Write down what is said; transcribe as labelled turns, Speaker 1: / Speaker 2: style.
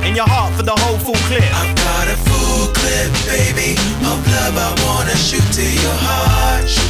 Speaker 1: and your heart for the whole full clip.
Speaker 2: I've got a full clip, baby, of love I wanna shoot to your heart.